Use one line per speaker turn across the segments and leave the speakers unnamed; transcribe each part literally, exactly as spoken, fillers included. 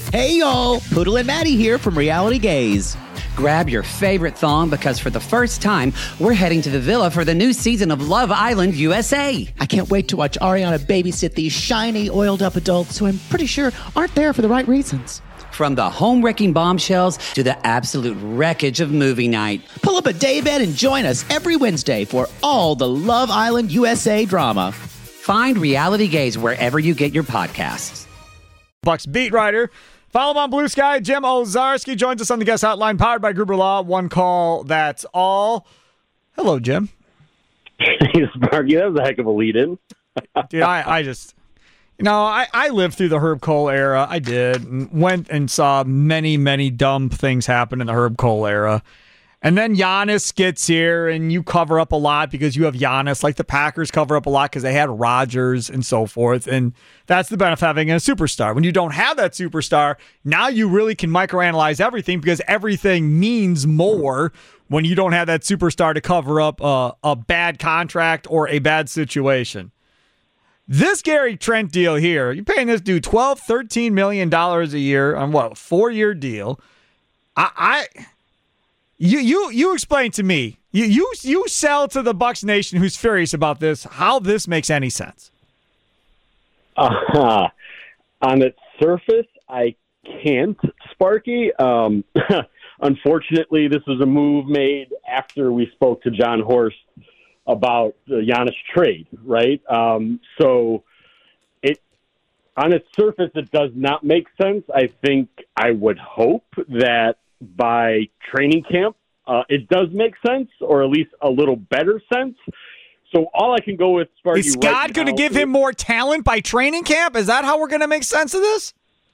Hey, y'all. Poodle and Maddie here from Reality Gaze.
Grab your favorite thong because for the first time, we're heading to the villa for the new season of Love Island U S A.
I can't wait to watch Ariana babysit these shiny, oiled-up adults who I'm pretty sure aren't there for the right reasons.
From the home-wrecking bombshells to the absolute wreckage of movie night.
Pull up a daybed and join us every Wednesday for all the Love Island U S A drama.
Find Reality Gaze wherever you get your podcasts.
Bucks beat writer. Follow him on Blue Sky. Jim Owczarski joins us on the guest hotline, powered by Gruber Law. One call, that's all. Hello, Jim.
Hey, Sparky, that was a heck of a lead-in.
Dude, I, I just, you know, I, I lived through the Herb Cole era. I did. And went and saw many, many dumb things happen in the Herb Cole era. And then Giannis gets here, and you cover up a lot because you have Giannis, like the Packers cover up a lot because they had Rodgers and so forth. And that's the benefit of having a superstar. When you don't have that superstar, now you really can microanalyze everything because everything means more when you don't have that superstar to cover up a, a bad contract or a bad situation. This Gary Trent deal here, you're paying this dude twelve, thirteen million dollars a year on what, a four-year deal. I... I You you you explain to me. You you you sell to the Bucks Nation who's furious about this how this makes any sense.
Uh, on its surface, I can't, Sparky. Um, unfortunately, this was a move made after we spoke to John Horst about the Giannis trade, right? Um, so it on its surface, it does not make sense. I think I would hope that by training camp, uh, it does make sense, or at least a little better sense. So all I can go with, Sparky,
is God
right
going to give
is,
him more talent by training camp? Is that how we're going to make sense of this?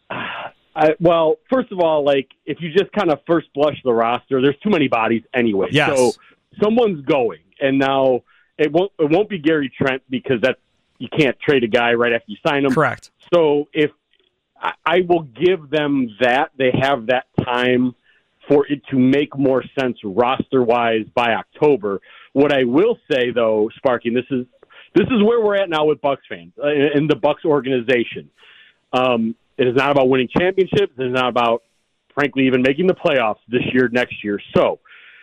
I, well, first of all, like if you just kind of first blush the roster, there's too many bodies anyway.
Yes.
So someone's going, and now it won't it won't be Gary Trent because that's you can't trade a guy right after you sign him.
Correct.
So if I, I will give them that, they have that time for it to make more sense roster-wise by October. What I will say, though, Sparky, and this is this is where we're at now with Bucks fans uh, in the Bucks organization. Um, it is not about winning championships. It is not about, frankly, even making the playoffs this year, next year. So,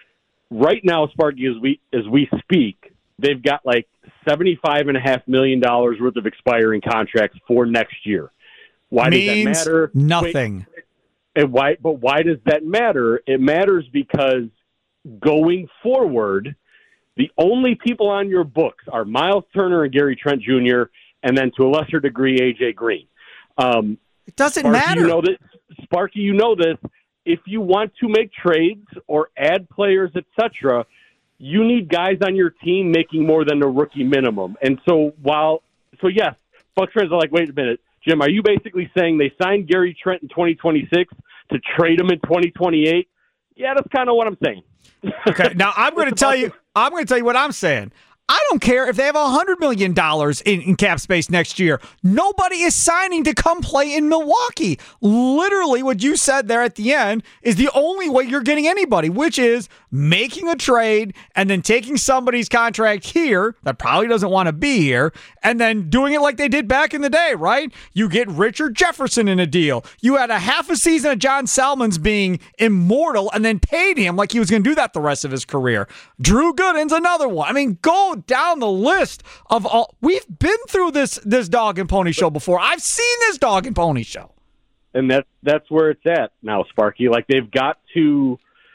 right now, Sparky, as we as we speak, they've got like seventy-five and a half million dollars worth of expiring contracts for next year. Why
Means
does that matter?
Nothing.
Wait, And why? But why does that matter? It matters because going forward, the only people on your books are Miles Turner and Gary Trent Junior, and then to a lesser degree, A J Green. Um,
it doesn't
Sparky,
matter.
You know this, Sparky, you know this. If you want to make trades or add players, et cetera, you need guys on your team making more than the rookie minimum. And so while, so yes, Bucks fans are like, wait a minute. Jim, are you basically saying they signed Gary Trent in twenty twenty-six to trade him in twenty twenty-eight? Yeah, that's kind of what I'm saying.
Okay, now I'm going to tell you. I'm going to tell you what I'm saying. I don't care if they have one hundred million dollars in, in cap space next year. Nobody is signing to come play in Milwaukee. Literally, what you said there at the end is the only way you're getting anybody, which is making a trade and then taking somebody's contract here that probably doesn't want to be here and then doing it like they did back in the day, right? You get Richard Jefferson in a deal. You had a half a season of John Salmons being immortal and then paid him like he was going to do that the rest of his career. Drew Gooden's another one. I mean, go down the list of all. We've been through this this dog and pony show before. I've seen this dog and pony show.
And that, that's where it's at now, Sparky. Like, they've got to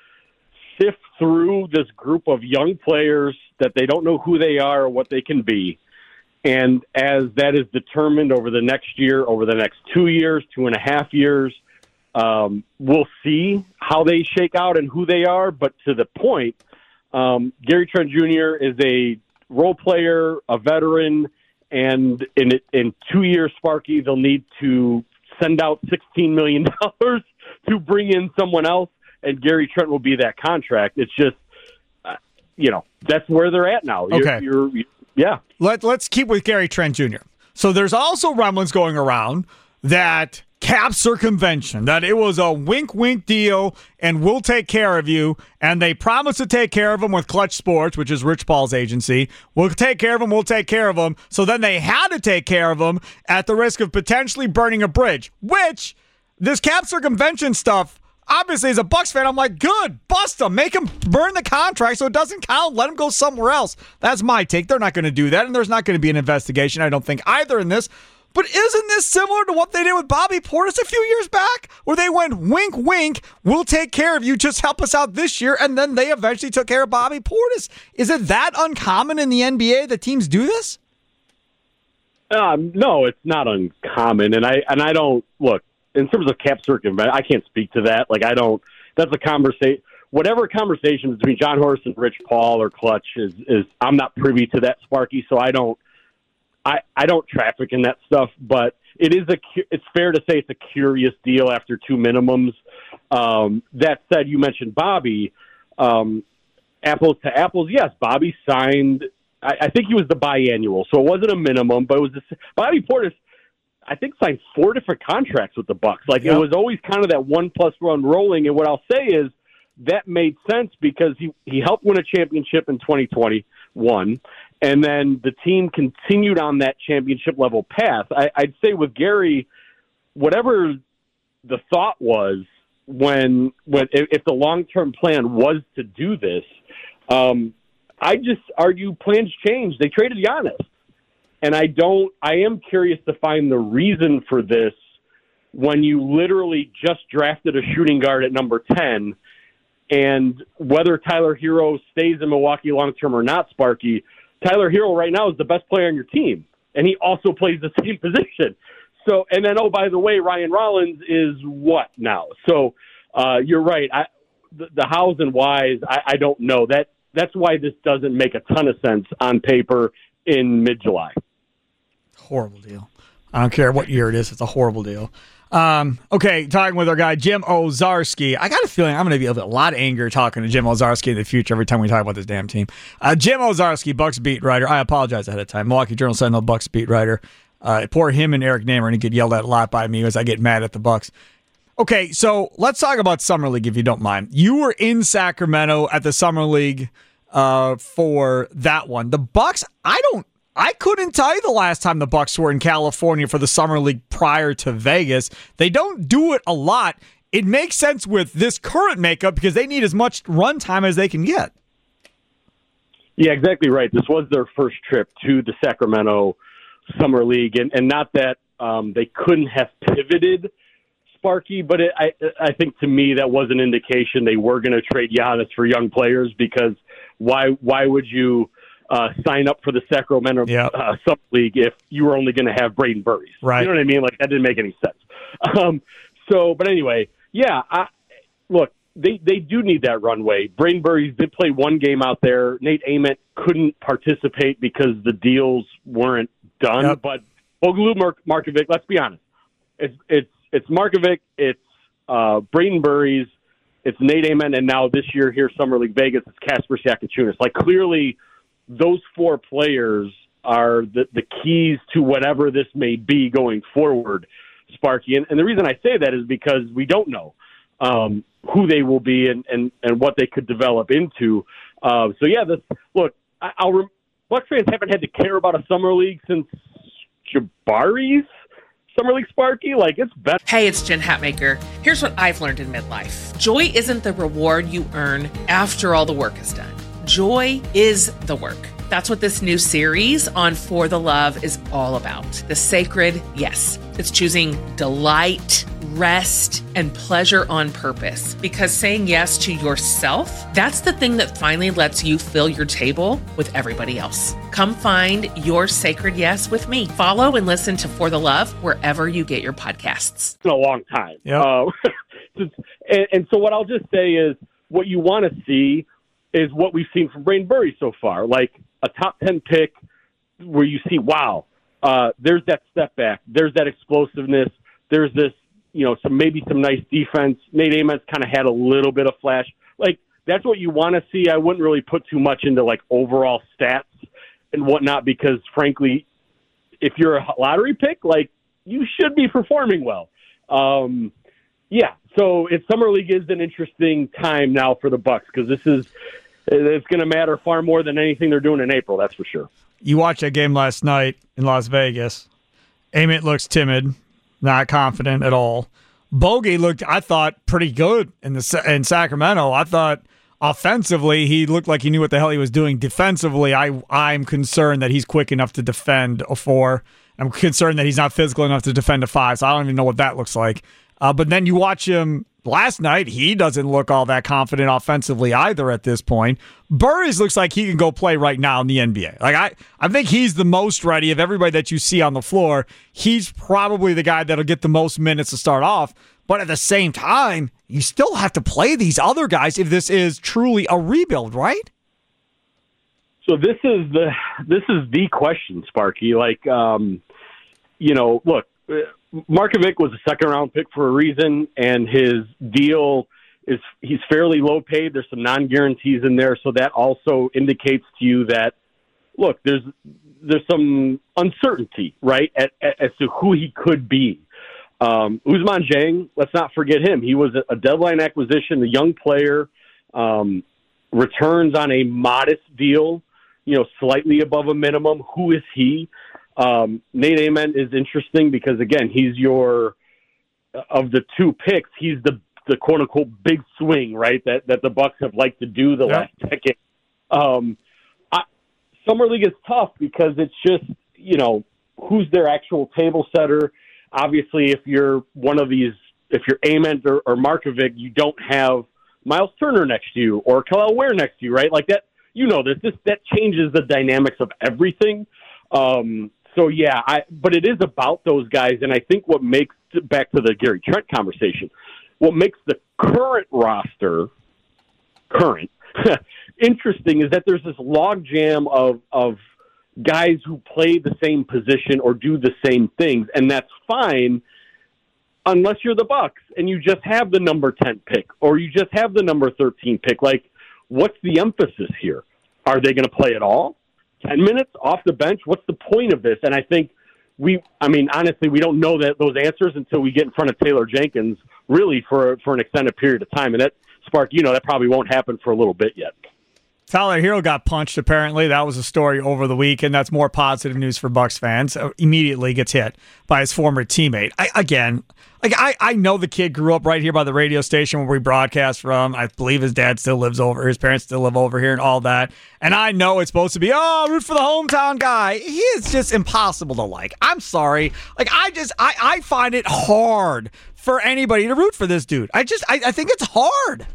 sift through this group of young players that they don't know who they are or what they can be. And as that is determined over the next year, over the next two years, two and a half years, um, we'll see how they shake out and who they are. But to the point, um, Gary Trent Junior is a role player, a veteran, and in in two years, Sparky, they'll need to send out sixteen million dollars to bring in someone else, and Gary Trent will be that contract. It's just, uh, you know, that's where they're at now.
Okay.
You're, you're, yeah.
Let, let's keep with Gary Trent Junior So there's also rumblings going around that cap circumvention, that it was a wink-wink deal and we'll take care of you, and they promised to take care of him with Clutch Sports, which is Rich Paul's agency. We'll take care of him, we'll take care of him. So then they had to take care of him at the risk of potentially burning a bridge, which this cap circumvention stuff, obviously, as a Bucks fan, I'm like, good, bust him. Make him burn the contract so it doesn't count. Let him go somewhere else. That's my take. They're not going to do that, and there's not going to be an investigation, I don't think, either in this. But isn't this similar to what they did with Bobby Portis a few years back? Where they went, wink, wink, we'll take care of you, just help us out this year, and then they eventually took care of Bobby Portis. Is it that uncommon in the N B A that teams do this?
Um, no, it's not uncommon, and I and I don't, look, in terms of cap circumvention, I can't speak to that. Like, I don't, that's a conversation, whatever conversation between John Horst and Rich Paul or Clutch is, is I'm not privy to that, Sparky, so I don't, I, I don't traffic in that stuff, but it is a, it's fair to say it's a curious deal after two minimums. Um, that said, you mentioned Bobby, um, apples to apples. Yes, Bobby signed, I, I think he was the biannual, so it wasn't a minimum, but it was the, Bobby Portis, I think, signed four different contracts with the Bucks. Like, yep. It was always kind of that one plus one rolling. And what I'll say is that made sense because he, he helped win a championship in twenty twenty-one. And then the team continued on that championship level path. I, I'd say with Gary, whatever the thought was when, when if, if the long-term plan was to do this, um, I just argue plans changed. They traded Giannis. And I don't, I am curious to find the reason for this when you literally just drafted a shooting guard at number ten, and whether Tyler Hero stays in Milwaukee long-term or not, Sparky, Tyler Hero right now is the best player on your team, and he also plays the same position. So, and then, oh, by the way, Ryan Rollins is what now? So uh, you're right. I, the, the hows and whys, I, I don't know. That That's why this doesn't make a ton of sense on paper in mid-July.
Horrible deal. I don't care what year it is. It's a horrible deal. Um, okay, talking with our guy, Jim Owczarski. I got a feeling I'm going to be a lot of anger talking to Jim Owczarski in the future every time we talk about this damn team. Uh, Jim Owczarski, Bucks beat writer. I apologize ahead of time. Milwaukee Journal Sentinel, Bucks beat writer. Uh, poor him and Eric Namer, and he get yelled at a lot by me as I get mad at the Bucks. Okay, so let's talk about Summer League if you don't mind. You were in Sacramento at the Summer League uh, for that one. The Bucks, I don't I couldn't tell you the last time the Bucks were in California for the Summer League prior to Vegas. They don't do it a lot. It makes sense with this current makeup because they need as much run time as they can get.
Yeah, exactly right. This was their first trip to the Sacramento Summer League, and, and not that um, they couldn't have pivoted, Sparky, but it, I, I think to me that was an indication they were going to trade Giannis for young players because why why would you – Uh, sign up for the Sacramento
yep.
uh, Summer League if you were only going to have Braden Burries.
Right.
You know what I mean? Like, that didn't make any sense. Um, so, but anyway, yeah, I, look, they, they do need that runway. Braden Burries did play one game out there. Nate Ament couldn't participate because the deals weren't done.
Yep.
But Bogolu Mark- Markovic, let's be honest, it's it's it's Markovic, it's uh, Braden Burries, it's Nate Ament, and now this year here, Summer League Vegas, it's Kasper Saakaciunas. Like, clearly, those four players are the, the keys to whatever this may be going forward, Sparky. And, and the reason I say that is because we don't know um, who they will be and, and, and what they could develop into. Uh, so, yeah, this, look, I, I'll re- Bucks fans haven't had to care about a Summer League since Jabari's Summer League, Sparky. Like, it's better.
Hey, it's Jen Hatmaker. Here's what I've learned in midlife. Joy isn't the reward you earn after all the work is done. Joy is the work. That's what this new series on For the Love is all about. The sacred yes. It's choosing delight, rest, and pleasure on purpose. Because saying yes to yourself, that's the thing that finally lets you fill your table with everybody else. Come find your sacred yes with me. Follow and listen to For the Love wherever you get your podcasts.
It's been a long time.
Yep.
Uh, and, and so what I'll just say is what you want to see is what we've seen from Braden Burries so far, like a top ten pick where you see, wow, uh, there's that step back, there's that explosiveness, there's this, you know, some maybe some nice defense. Nate Ament's kind of had a little bit of flash. Like, that's what you want to see. I wouldn't really put too much into, like, overall stats and whatnot because, frankly, if you're a lottery pick, like, you should be performing well. Um, yeah, so it's Summer League is an interesting time now for the Bucks because this is – it's going to matter far more than anything they're doing in April, that's for sure.
You watched that game last night in Las Vegas. Ament looks timid, not confident at all. Bogey looked, I thought, pretty good in the in Sacramento. I thought offensively he looked like he knew what the hell he was doing. Defensively, I I'm concerned that he's quick enough to defend a four. I'm concerned that he's not physical enough to defend a five. So I don't even know what that looks like. Uh, but then you watch him last night. He doesn't look all that confident offensively either at this point. Burris looks like he can go play right now in the N B A. Like I, I think he's the most ready of everybody that you see on the floor. He's probably the guy that'll get the most minutes to start off. But at the same time, you still have to play these other guys if this is truly a rebuild, right?
So this is the this is the question, Sparky. Like, um, you know, look, Markovic was a second round pick for a reason, and his deal is he's fairly low paid. There's some non guarantees in there, so that also indicates to you that look, there's there's some uncertainty, right, at, at, as to who he could be. Um, Ousmane Dieng, let's not forget him. He was a deadline acquisition, a young player, um, returns on a modest deal, you know, slightly above a minimum. Who is he? Um, Nate Amen is interesting because, again, he's your, of the two picks, he's the, the quote unquote big swing, right? That, that the Bucks have liked to do the
yeah.
last decade. Um, I, Summer League is tough because it's just, you know, who's their actual table setter? Obviously, if you're one of these, if you're Amen or, or Markovic, you don't have Miles Turner next to you or Kel'el Ware next to you, right? Like that, you know, this, this that changes the dynamics of everything. Um, so yeah, I, but it is about those guys, and I think what makes back to the Gary Trent conversation, what makes the current roster current interesting is that there's this logjam of of. guys who play the same position or do the same things, and that's fine unless you're the Bucks and you just have the number ten pick or you just have the number thirteen pick. Like, what's the emphasis here? Are they going to play at all? ten minutes off the bench? What's the point of this? And I think we, I mean, honestly, we don't know that those answers until we get in front of Taylor Jenkins really for, for an extended period of time. And that, Spark, you know, that probably won't happen for a little bit yet.
Tyler Hero got punched, apparently. That was a story over the week, and that's more positive news for Bucks fans. Uh, immediately gets hit by his former teammate. I, again, like I, I know the kid grew up right here by the radio station where we broadcast from. I believe his dad still lives over, his parents still live over here and all that. And I know it's supposed to be, oh, root for the hometown guy. He is just impossible to like. I'm sorry. Like, I just, I, I find it hard for anybody to root for this dude. I just, I, I think it's hard.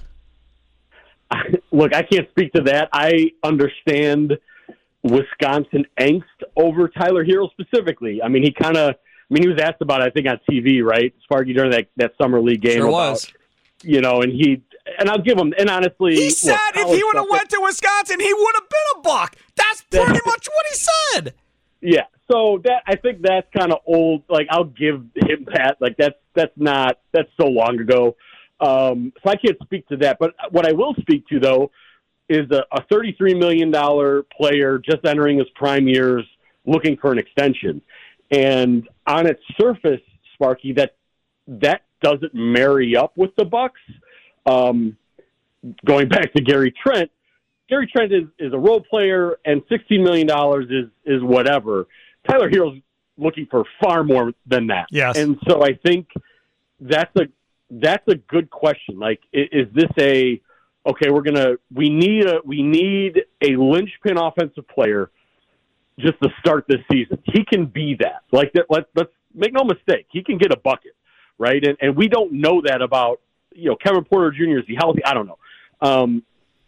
Look, I can't speak to that. I understand Wisconsin angst over Tyler Hero specifically. I mean, he kind of, I mean, he was asked about it, I think, on T V, right? Sparky, during that, that summer league game.
Sure
about,
was.
You know, and he, and I'll give him, and honestly.
He said
look,
if he would have went to Wisconsin, he would have been a Buck. That's pretty much what he said.
Yeah. So that, I think that's kind of old. Like, I'll give him that. Like, that's, that's not, that's so long ago. Um, so I can't speak to that. But what I will speak to, though, is a, a thirty-three million dollars player just entering his prime years looking for an extension. And on its surface, Sparky, that that doesn't marry up with the Bucks. Um, going back to Gary Trent, Gary Trent is, is a role player, and sixteen million dollars is, is whatever. Tyler Hero's looking for far more than that.
Yes.
And so I think that's a That's a good question. Like, is this a okay? We're gonna we need a we need a linchpin offensive player just to start this season. He can be that. Like that. Let's let's make no mistake. He can get a bucket, right? And and we don't know that about you know Kevin Porter Junior Is he healthy? I don't know. Um,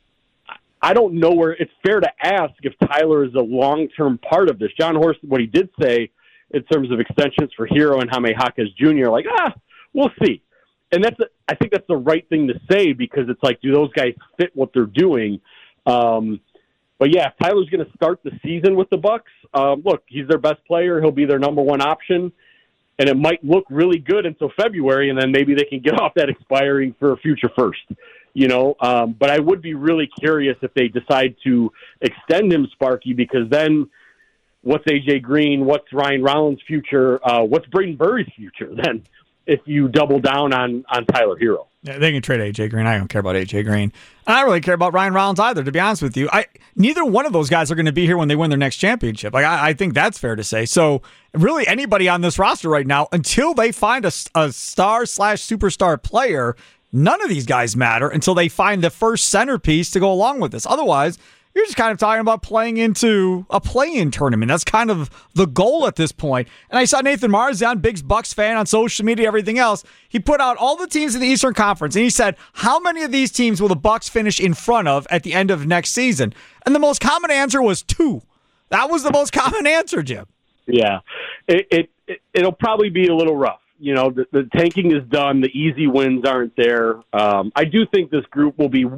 I don't know where it's fair to ask if Tyler is a long term part of this. John Horst, what he did say in terms of extensions for Hero and Jaime Jaquez Junior, like ah, we'll see. And that's, a, I think that's the right thing to say because it's like, do those guys fit what they're doing? Um, but yeah, if Tyler's going to start the season with the Bucks, um, look, he's their best player. He'll be their number one option, and it might look really good until February, and then maybe they can get off that expiring for a future first. You know, um, but I would be really curious if they decide to extend him, Sparky, because then what's A J Green? What's Ryan Rollins' future? Uh, what's Braden Burry's future then? if you double down on on Tyler Hero.
Yeah, they can trade A J Green. I don't care about A J Green. And I don't really care about Ryan Rollins either, to be honest with you. I neither one of those guys are going to be here when they win their next championship. Like I, I think that's fair to say. So really anybody on this roster right now, until they find a, a star slash superstar player, none of these guys matter until they find the first centerpiece to go along with this. Otherwise, you're just kind of talking about playing into a play-in tournament. That's kind of the goal at this point. And I saw Nathan Marzian, big Bucks fan on social media, everything else. He put out all the teams in the Eastern Conference, and he said, how many of these teams will the Bucks finish in front of at the end of next season? And the most common answer was two. That was the most common answer, Jim.
Yeah, it, it, it, it'll probably be a little rough. You know, the, the tanking is done. The easy wins aren't there. Um, I do think this group will be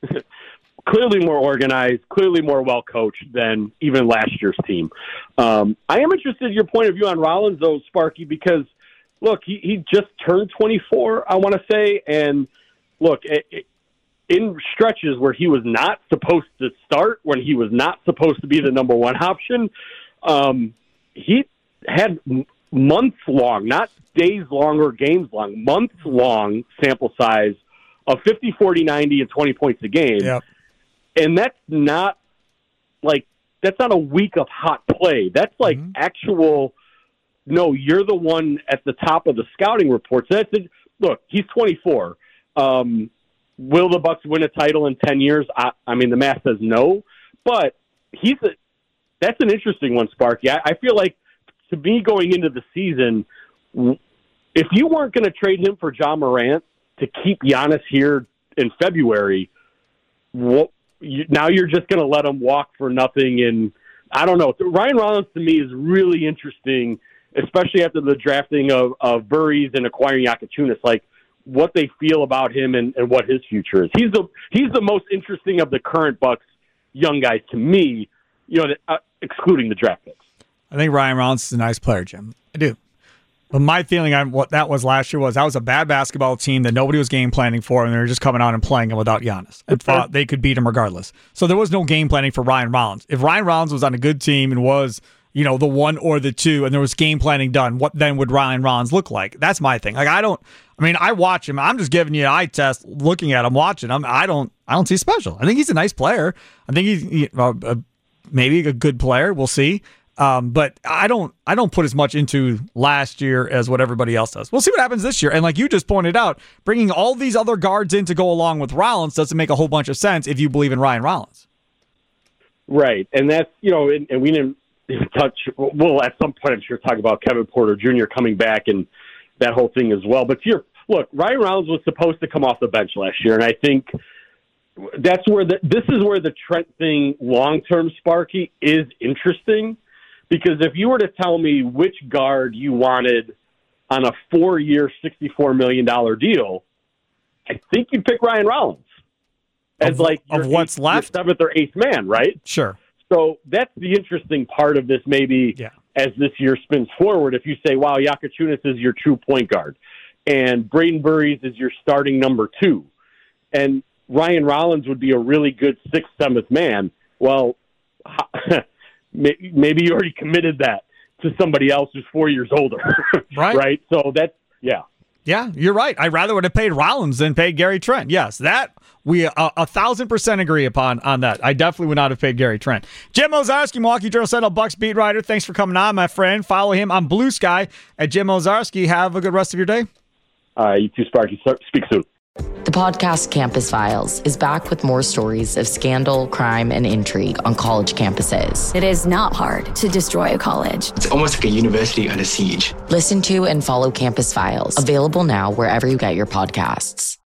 clearly more organized, clearly more well-coached than even last year's team. Um, I am interested in your point of view on Rollins, though, Sparky, because, look, he, he just turned twenty-four, I want to say, and, look, it, it, in stretches where he was not supposed to start, when he was not supposed to be the number one option, um, he had months-long, not days-long or games-long, months-long sample size of fifty, forty, ninety, and twenty points a game.
Yep.
And that's not like that's not a week of hot play. That's like mm-hmm. actual. No, you're the one at the top of the scouting reports. That's it. Look, he's twenty-four. Um, will the Bucks win a title in ten years? I, I mean, the math says no, but he's a. That's an interesting one, Sparky. I, I feel like to me going into the season, if you weren't going to trade him for Ja Morant to keep Giannis here in February, what? You, now you're just going to let him walk for nothing. And I don't know. Ryan Rollins to me is really interesting, especially after the drafting of, of Burries and acquiring Yakachunias, like what they feel about him and, and what his future is. He's the he's the most interesting of the current Bucks young guys to me, you know, uh, excluding the draft picks.
I think Ryan Rollins is a nice player, Jim. I do. But my feeling on what that was last year was that was a bad basketball team that nobody was game planning for, and they were just coming out and playing it without Giannis and thought they could beat him regardless. So there was no game planning for Ryan Rollins. If Ryan Rollins was on a good team and was, you know, the one or the two, and there was game planning done, what then would Ryan Rollins look like? That's my thing. Like I don't. I mean, I watch him. I'm just giving you an eye test, looking at him, watching him. I don't. I don't see special. I think he's a nice player. I think he's he, uh, uh, maybe a good player. We'll see. Um, but I don't I don't put as much into last year as what everybody else does. We'll see what happens this year. And like you just pointed out, bringing all these other guards in to go along with Rollins doesn't make a whole bunch of sense if you believe in Ryan Rollins.
Right. And that's, you know, and, and we didn't touch, we'll at some point I'm sure talk about Kevin Porter Junior coming back and that whole thing as well. But to your, look, Ryan Rollins was supposed to come off the bench last year, and I think that's where the, this is where the Trent thing long-term, Sparky, is interesting. Because if you were to tell me which guard you wanted on a four-year, sixty-four million dollars deal, I think you'd pick Ryan Rollins as
of,
like
of what's
eighth,
left,
your seventh or eighth man, right?
Sure.
So that's the interesting part of this, maybe
yeah.
as this year spins forward. If you say, "Wow, Yakachunias is your true point guard, and Braden Burries is your starting number two, and Ryan Rollins would be a really good sixth, seventh man," well. Maybe you already committed that to somebody else who's four years older.
Right.
Right. So that's, yeah.
Yeah, you're right. I rather would have paid Rollins than paid Gary Trent. Yes, that we a, a thousand percent agree upon on that. I definitely would not have paid Gary Trent. Jim Owczarski, Milwaukee Journal-Sentinel Bucks beat writer. Thanks for coming on, my friend. Follow him on Blue Sky at Jim Owczarski. Have a good rest of your day.
Uh, you too, Sparky. Speak soon.
The podcast Campus Files is back with more stories of scandal, crime, and intrigue on college campuses.
It is not hard to destroy a college.
It's almost like a university under siege.
Listen to and follow Campus Files, available now wherever you get your podcasts.